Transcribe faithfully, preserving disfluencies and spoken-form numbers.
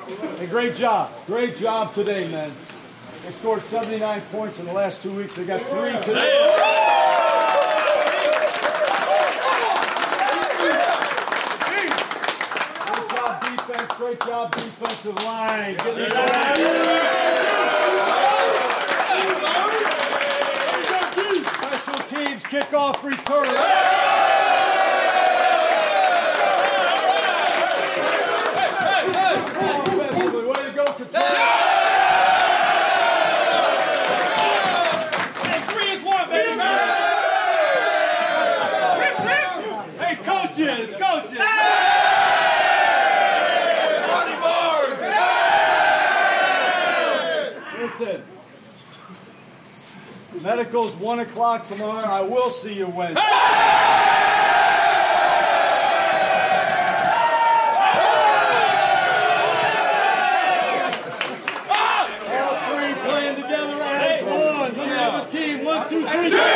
Hey, great job. Great job today, man. They scored seventy-nine points in the last two weeks. They got three today. Great job, defense. Great job, defensive line. Getting it going. Special teams, kickoff return. Coaches, coaches! Listen, medical's one o'clock tomorrow. I will see you Wednesday. All three playing together as one. Let me have a team. One, two, three.